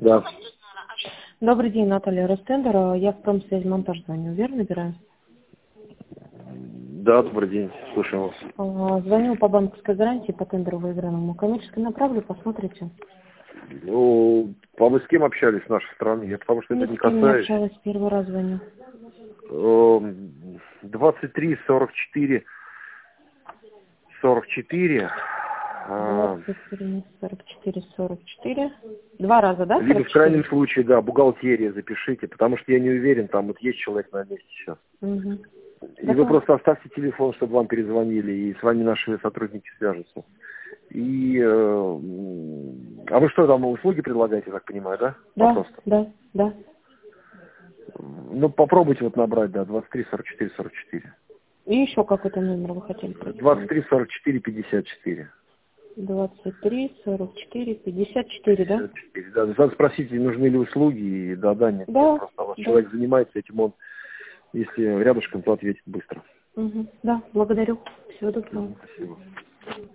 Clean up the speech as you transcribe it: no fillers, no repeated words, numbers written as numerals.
Да. Добрый день, Наталья Ростендер. Я в Промсвязь Монтаж звоню. Верно набираю? Да, добрый день. Слушаю вас. Звоню по банковской гарантии по тендеру выигранному. Коммерчески направлю, посмотрите. Ну, вы с кем общались с нашей стороны? Я потому что Ни это не с кем не касаюсь. общалась, первый раз звоню. 23 44 44. 23, 44, 44. Два раза, да, Либо в 44? крайнем случае, да, бухгалтерия запишите, потому что я не уверен, там вот есть человек на месте сейчас. Угу. И вы просто оставьте телефон, чтобы вам перезвонили, и с вами наши сотрудники свяжутся. И, а вы что там, услуги предлагаете, я так понимаю, да? Да, Просто. да. Ну, попробуйте вот набрать, да, 23 44 44. И еще какой-то номер вы хотели прочитать? 23 44 54. 23, 44, 54, да? 54, да. Надо спросить, нужны ли услуги, и да, нет, Да, просто у вас да. человек занимается этим, он, если рядышком, то ответит быстро. Угу. Да, благодарю. Всего доброго. Спасибо.